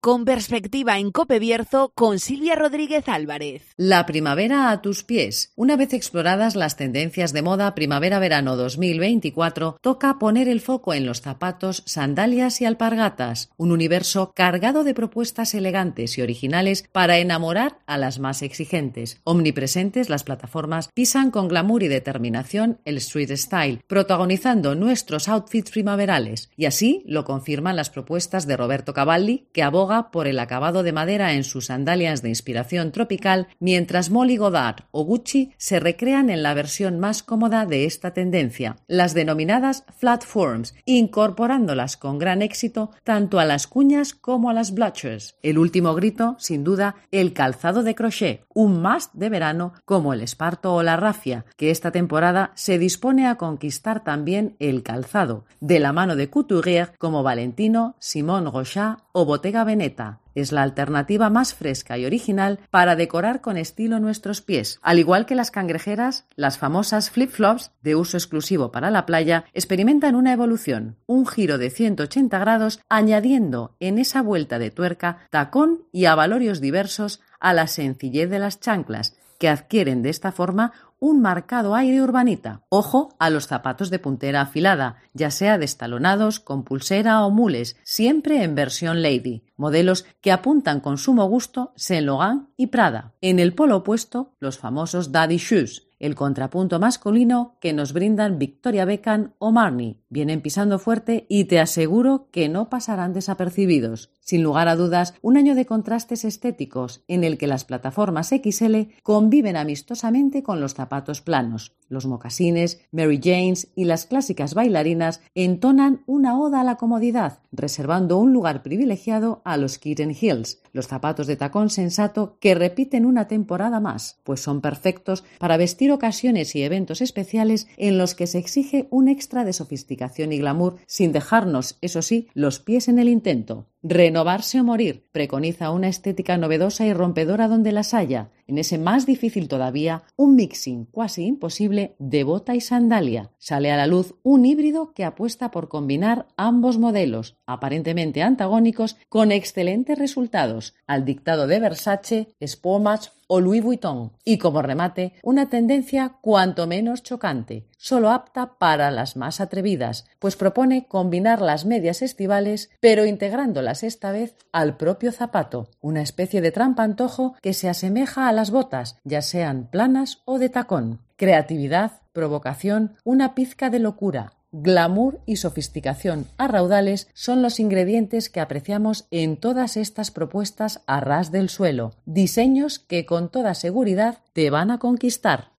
Con perspectiva en Cope Bierzo con Silvia Rodríguez Álvarez. La primavera a tus pies. Una vez exploradas las tendencias de moda primavera-verano 2024, toca poner el foco en los zapatos, sandalias y alpargatas. Un universo cargado de propuestas elegantes y originales para enamorar a las más exigentes. Omnipresentes, las plataformas pisan con glamour y determinación el street style, protagonizando nuestros outfits primaverales. Y así lo confirman las propuestas de Roberto Cavalli, que aboga por el acabado de madera en sus sandalias de inspiración tropical, mientras Molly Goddard o Gucci se recrean en la versión más cómoda de esta tendencia, las denominadas flat forms, incorporándolas con gran éxito tanto a las cuñas como a las bluchers. El último grito, sin duda, el calzado de crochet, un must de verano como el esparto o la rafia, que esta temporada se dispone a conquistar también el calzado, de la mano de couturiers como Valentino, Simone Rocha o Bottega Veneta. Es la alternativa más fresca y original para decorar con estilo nuestros pies. Al igual que las cangrejeras, las famosas flip-flops, de uso exclusivo para la playa, experimentan una evolución, un giro de 180 grados, añadiendo en esa vuelta de tuerca tacón y abalorios diversos a la sencillez de las chanclas, que adquieren de esta forma un marcado aire urbanita. Ojo a los zapatos de puntera afilada, ya sea destalonados, con pulsera o mules, siempre en versión lady, modelos que apuntan con sumo gusto Saint Laurent y Prada. En el polo opuesto, los famosos daddy shoes, el contrapunto masculino que nos brindan Victoria Beckham o Marni. Vienen pisando fuerte y te aseguro que no pasarán desapercibidos. Sin lugar a dudas, un año de contrastes estéticos en el que las plataformas XL conviven amistosamente con los zapatos planos. Los mocasines, Mary Janes y las clásicas bailarinas entonan una oda a la comodidad, reservando un lugar privilegiado a los kitten heels, los zapatos de tacón sensato que repiten una temporada más, pues son perfectos para vestir ocasiones y eventos especiales en los que se exige un extra de sofisticación y glamour sin dejarnos, eso sí, los pies en el intento. Renovarse o morir preconiza una estética novedosa y rompedora donde las haya. En ese más difícil todavía, un mixing cuasi imposible de bota y sandalia. Sale a la luz un híbrido que apuesta por combinar ambos modelos, aparentemente antagónicos, con excelentes resultados, al dictado de Versace, Sportmatch o Louis Vuitton. Y como remate, una tendencia cuanto menos chocante, solo apta para las más atrevidas, pues propone combinar las medias estivales, pero integrándolas esta vez al propio zapato, una especie de trampa-antojo que se asemeja a las botas, ya sean planas o de tacón. Creatividad, provocación, una pizca de locura, glamour y sofisticación a raudales son los ingredientes que apreciamos en todas estas propuestas a ras del suelo, diseños que con toda seguridad te van a conquistar.